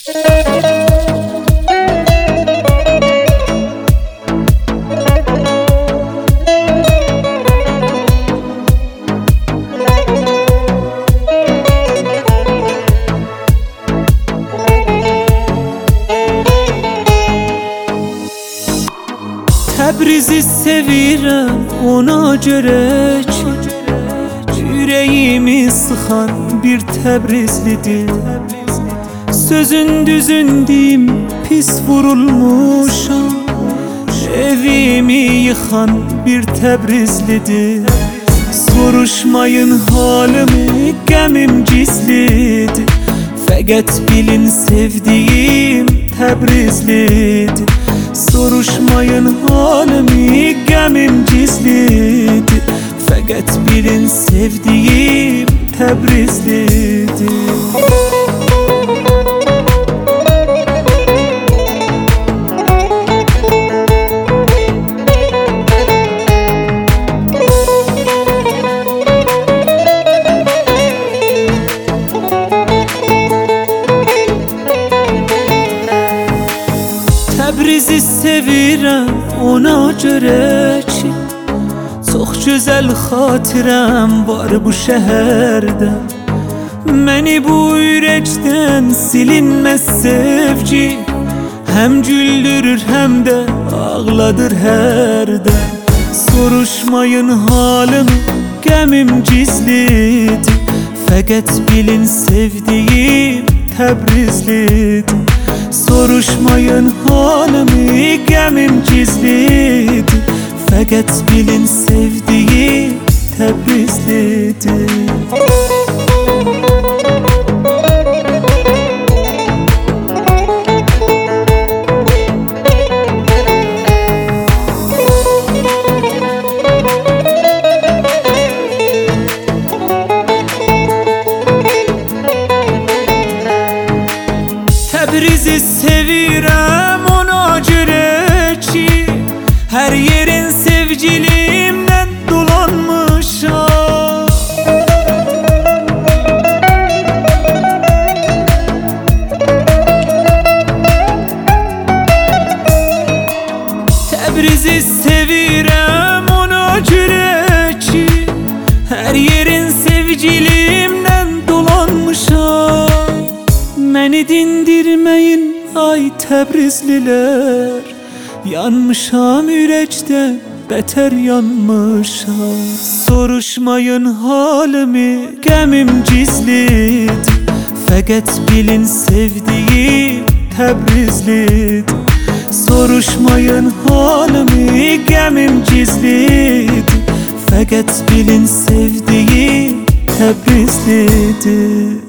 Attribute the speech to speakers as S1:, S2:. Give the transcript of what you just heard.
S1: Təbrizi sevirəm ona görə ki, ürəyimi sıxan bir Təbrizlidir. Sözün düzün deyim, pis vurulmuşam, evimi yıxan bir Təbrizlidir. Soruşmayın halimi, qəmim gizlidir. Fəqət bilin sevdiyim Təbrizlidir. Soruşmayın halimi, qəmim gizlidir. Fəqət bilin sevdiyim Təbrizlidir. Təbrizi sevirəm ona görə ki, çox gözəl xatirəm var bu şəhərdə. Məni bu ürəkdən silinməz sevgi, həm güldürür, həm də ağladır hərdən. Soruşmayın halımı, qəmim gizlidir. Fəqət bilin sevdiyim Təbrizlidir. Soruşmayın halimi, qəmim gizlidir. Fəqət bilin sevdiyim Təbrizlidir. Təbrizi sevirəm ona görə ki, hər yerin sevgilimdən dolanmışam. Təbrizi sevirəm ona görə ki, hər yerin sevgilimdən dolanmışam. Məni dindirməyin ay Təbrizlilər, yanmışam ürəkdən, bətər yanmışam. Soruşmayın halimi, qəmim gizlidir. Fəqət bilin sevdiyim Təbrizlidir. Soruşmayın halimi, qəmim gizlidir. Fəqət bilin sevdiyim Təbrizlidir.